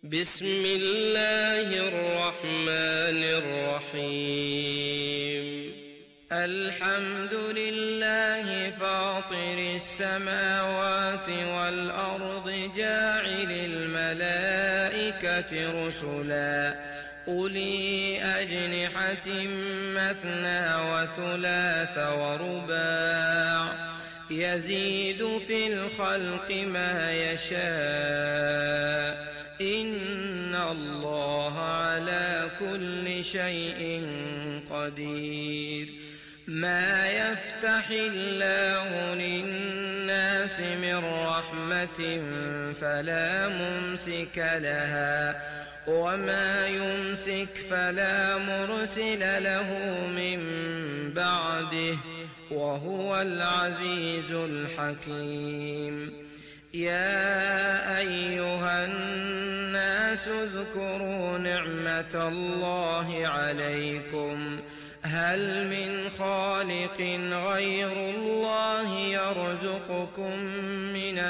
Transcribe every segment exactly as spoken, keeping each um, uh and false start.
بسم الله الرحمن الرحيم الحمد لله فاطر السماوات والأرض جاعل الملائكة رسلا أولي أجنحة مثنى وثلاث ورباع يزيد في الخلق ما يشاء إن الله على كل شيء قدير ما يفتح الله للناس من رحمة فلا ممسك لها وما يمسك فلا مرسل له من بعده وهو العزيز الحكيم يا أيها الناس اذكروا نعمة الله عليكم هل من خالق غير الله يرزقكم من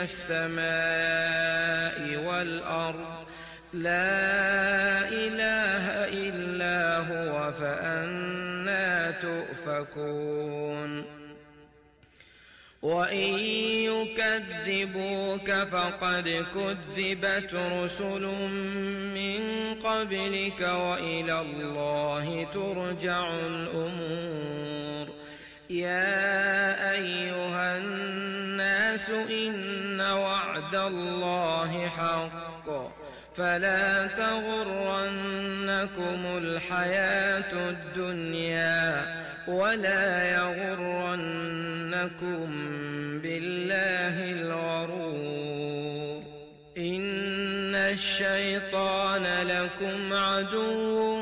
السماء والأرض لا إله إلا هو فأنى تؤفكون وإن يكذبوك فقد كذبت رسل من قبلك وإلى الله ترجع الأمور يا أيها الناس إن وعد الله حق فلا تغرنكم الحياة الدنيا ولا يغرنكم بالله الغرور إن الشيطان لكم عدو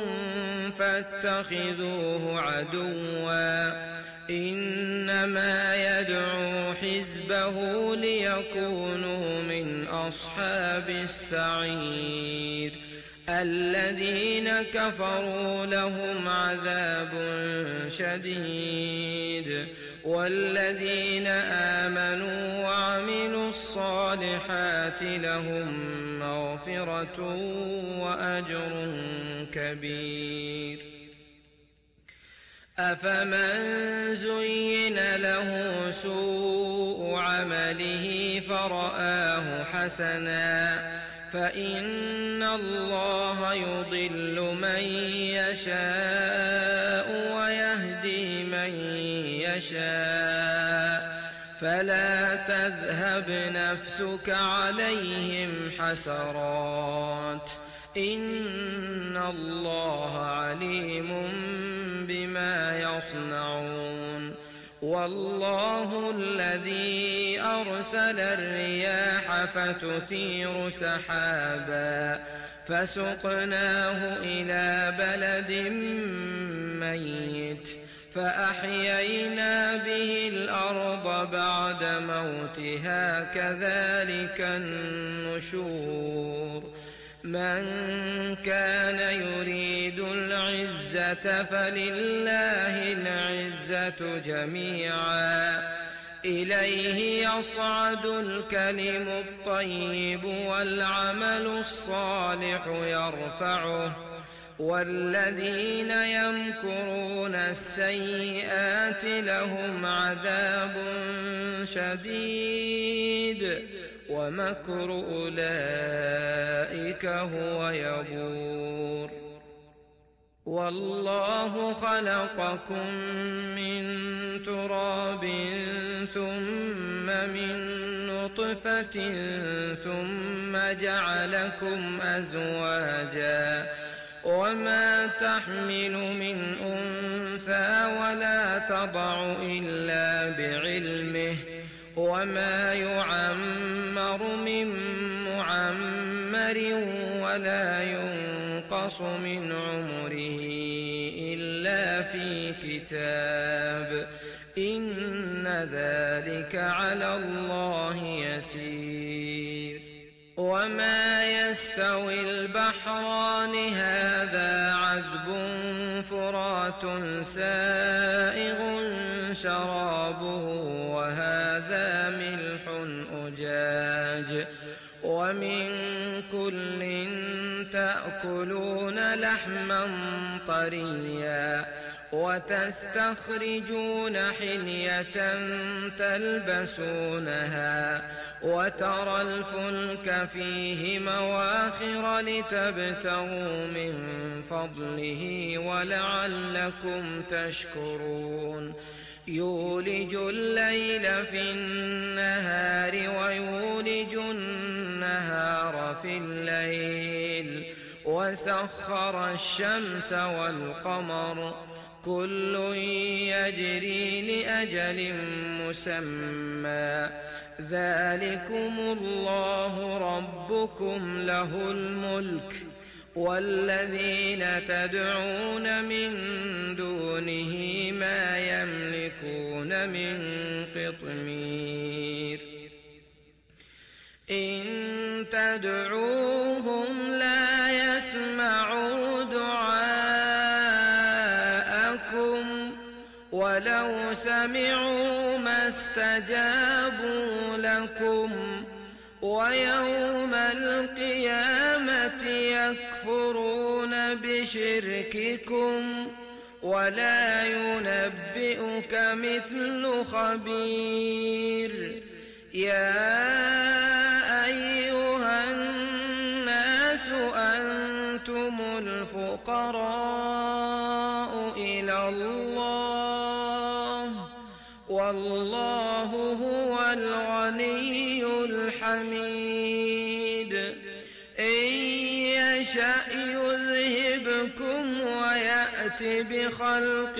فاتخذوه عدوا إنما يدعو حزبه ليكونوا من أصحاب السعير الذين كفروا لهم عذاب شديد والذين آمنوا وعملوا الصالحات لهم مغفرة وأجر كبير أفمن زين له سوء عمله فرآه حسنا فإن الله يضل من يشاء ويهدي من يشاء فلا تذهب نفسك عليهم حسرات إن الله عليم بما يصنعون والله الذي أرسل الرياح فتثير سحابا فسقناه إلى بلد ميت فأحيينا به الأرض بعد موتها كذلك النشور من كان يريد العزة فلله العزة جميعا إليه يصعد الكلم الطيب والعمل الصالح يرفعه والذين يمكرون السيئات لهم عذاب شديد ومكر أولئك هو يبور والله خلقكم من تراب ثم من نطفة ثم جعلكم أزواجا وما تحمل من أنثى ولا تضع إلا بعلمه وما يعمر من معمر ولا ينقص من عمره إلا في كتاب إن ذلك على الله يسير وما يستوي البحران هذا عذب فرات سائغ شرابه وهذا ملح أجاج ومن كل تأكلون لحما طريا وتستخرجون حلية تلبسونها وترى الفلك فيه مواخر لتبتغوا من فضله ولعلكم تشكرون يولج الليل في النهار ويولج النهار في الليل وسخر الشمس والقمر كل يجري لأجل مسمى ذلكم الله ربكم له الملك والذين تدعون من دونه ما يملكون من قطمير إن تدعوهم لا يسمعوا دعاءكم ولو سمعوا ما استجابوا لكم ويوم القيامة يكفرون بشرككم ولا ينبئك مثل خبير يا أيها الناس أنتم الفقراء إلى الله والله هو الغني الحميد إن يشأ يذهبكم ويأت بخلق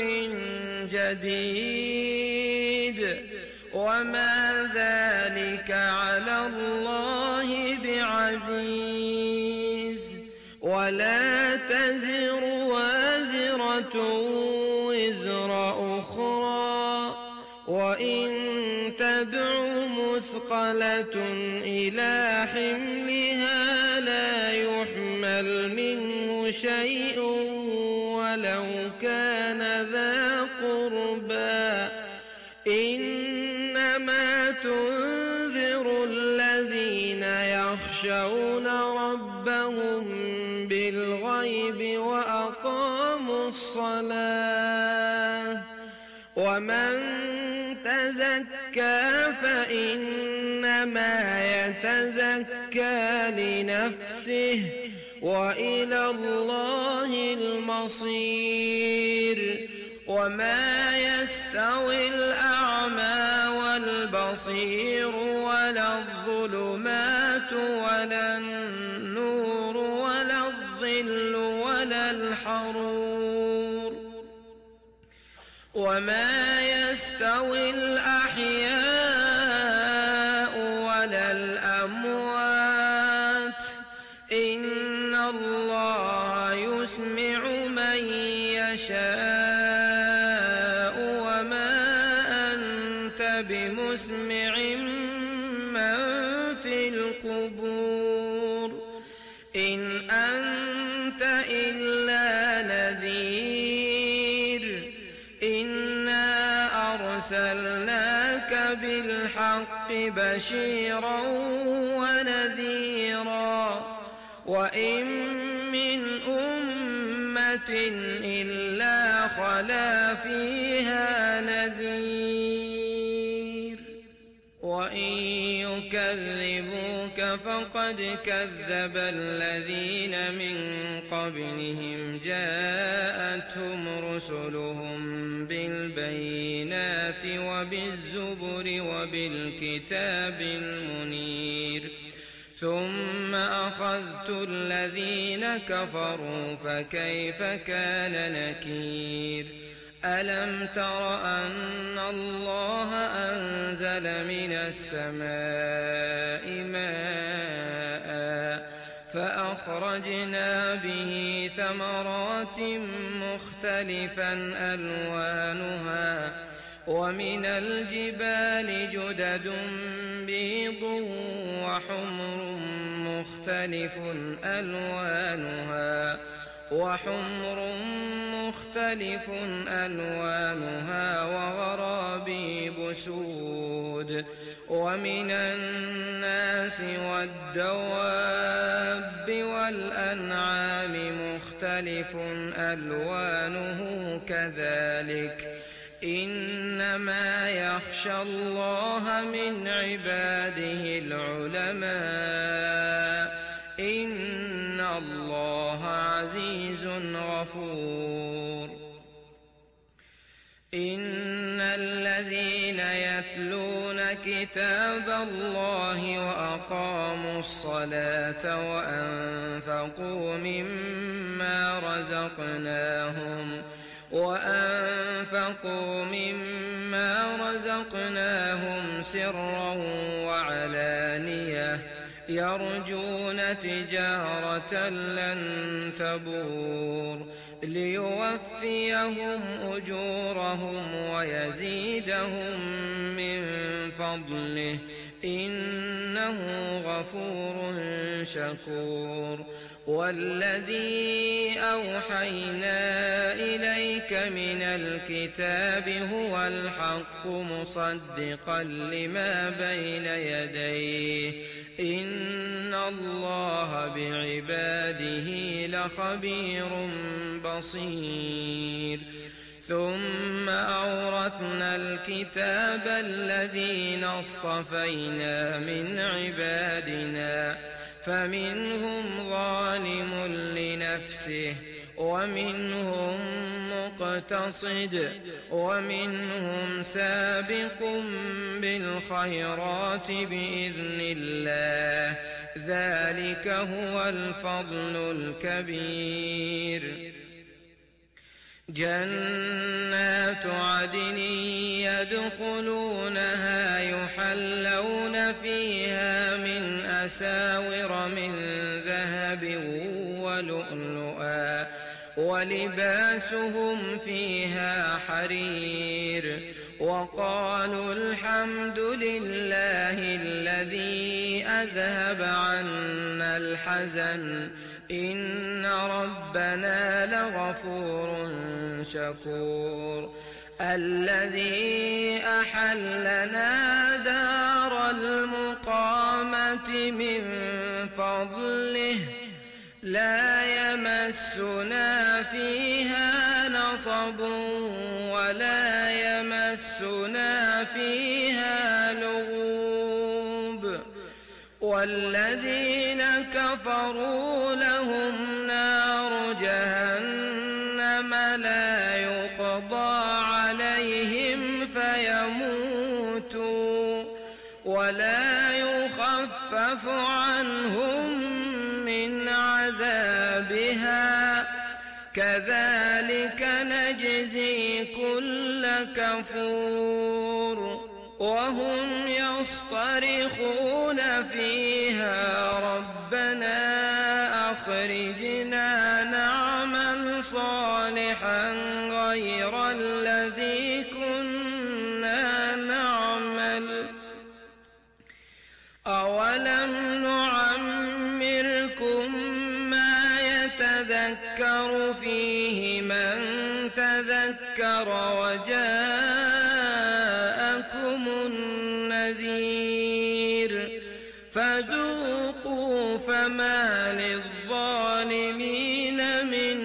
جديد وما ذلك على الله بعزيز ولا تزر وازرة وزر أخرى وإن تدع مثقلة إلى حملها لا يحمل منه شيء ولو كان ذا قربى إنما تنذر الذين يخشون ربهم بالغيب وأقاموا الصلاة ومن تزكى فإنما يتزكى لنفسه وإلى الله المصير وما يستوي الأعمى والبصير ولا الظلمات ولا النور ولا الظل ولا الحرور وما يستوي الأحياء ولا الأموات إن الله يسمع من يشاء وما أنت بمسمع من في القبور إن أنت إلا نذير إنا أرسلناك بالحق بشيرا ونذيرا وإن من أمة إلا خلا فيها نذير وإن يكذبوك فقد كذب الذين من قبلهم جاءتهم رسلهم بالبينات وبالزبر وبالكتاب المنير ثم أخذت الذين كفروا فكيف كان نكير ألم تر أن الله أنزل من السماء ماء فأخرجنا به ثمرات مختلفا ألوانها ومن الجبال جدد بيض وحمر مختلف ألوانها وحمر مختلف ألوانها وغرابيب سود ومن الناس والدواب والأنعام مختلف ألوانه كذلك إنما يخشى الله من عباده العلماء إن الله عزيز غفور إن الذين يتلون كتاب الله وأقاموا الصلاة وأنفقوا مما رزقناهم وأنفقوا مما رزقناهم سرا وعلانية يرجون تجارة لن تبور ليوفيهم أجورهم ويزيدهم من فضله إنه غفور شكور والذي أوحينا إليك من الكتاب هو الحق مصدقا لما بين يديه إن الله بعباده لخبير بصير ثم أورثنا الكتاب الذين اصطفينا من عبادنا فمنهم ظالم لنفسه ومنهم مقتصد ومنهم سابق بالخيرات بإذن الله ذلك هو الفضل الكبير جنات عدن يدخلونها يحلون فيها من أساور من ذهب ولؤلؤا ولباسهم فيها حرير وقالوا الحمد لله الذي أذهب عنا الحزن إن ربنا لغفور شكور الذي أحلنا دار المقامة من فضله لا يمسنا فيها نصب ولا يمسنا فيها لغوب والذين كفروا لهم نار جهنم لا يقضى عليهم فيموتوا ولا يخفف عنهم من عذابها كذلك نجزي كل كفور وهم يصطرخون فيها ربنا أخرجنا نعمل صالحا غير الذي كنا نعمل أولم نعمركم ما يتذكر فيه من تذكر وجاءكم النذير فذوقوا فما للظالمين من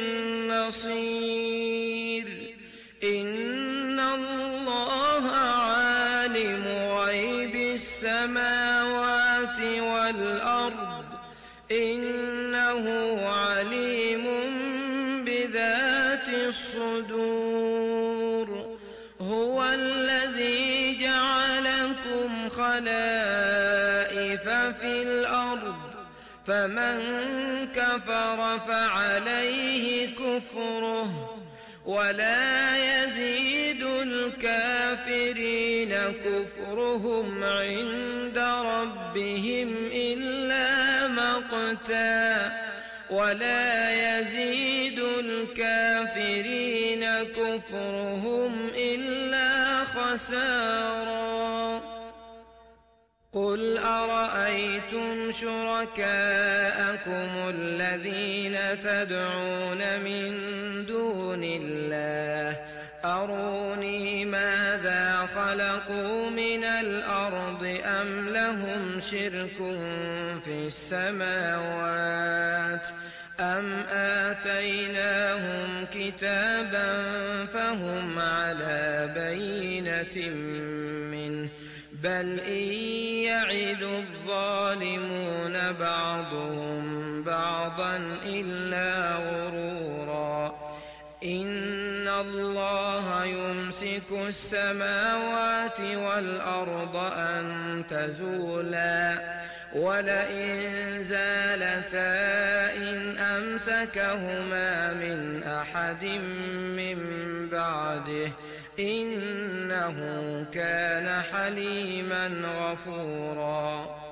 نصير إن الله عالم غيب السماوات والأرض إنه عليم بذات الصدور هو الذي جعلكم خلائف في الأرض فمن كفر فعليه كفره ولا يزيد الكافرين كفرهم عند ربهم إلا مقتا ولا يزيد الكافرين كفرهم إلا خسارا قل أرأيتم شركاءكم الذين تدعون من دون الله أروني ماذا خلقوا من الأرض أم لهم شرك في السماوات أم آتيناهم كتابا فهم على بينة منه بل إن يعد الظالمون بعضهم بعضا إلا غرورا إن الله يمسك السماوات والأرض أن تزولا ولئن زالتا إن أمسكهما من أحد من بعده إنه كان حليما غفورا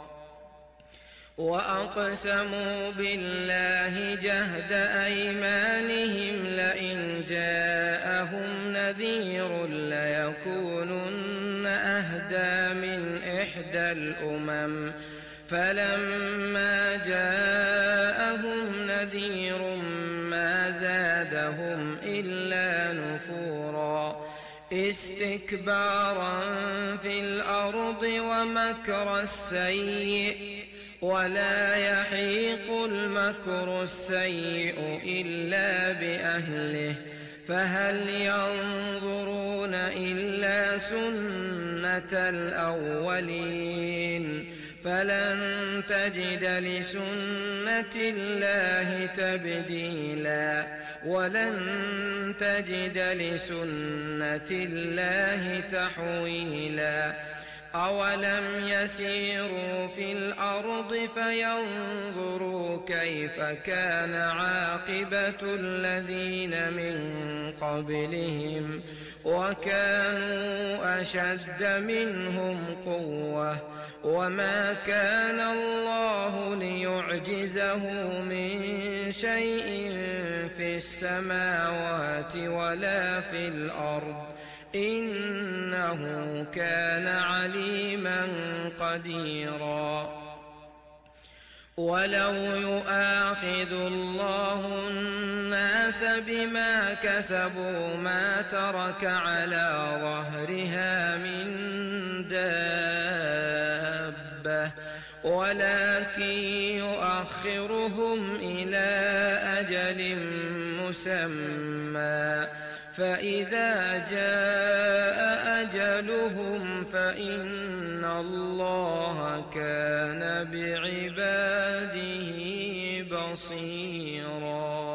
وأقسموا بالله جهد أيمانهم لئن جاءهم نذير ليكونن أهدى من إحدى الأمم فلما جاءهم نذير ما زادهم إلا نفورا استكبارا في الأرض ومكر السيء ولا يحيق المكر السيء إلا بأهله فهل ينظرون إلا سنة الأولين فلن تجد لسنة الله تبديلا ولن تجد لسنة الله تحويلا أولم يسيروا في الأرض فينظروا كيف كان عاقبة الذين من قبلهم وكانوا أشد منهم قوة وما كان الله ليعجزه من شيء في السماوات ولا في الأرض إنه كان عليما قديرا ولو يؤاخذ الله الناس بما كسبوا ما ترك على ظهرها من دابة ولكن يؤخرهم إلى أجل مسمى فإذا جاء أجلهم فإن الله كان بعباده بصيرا.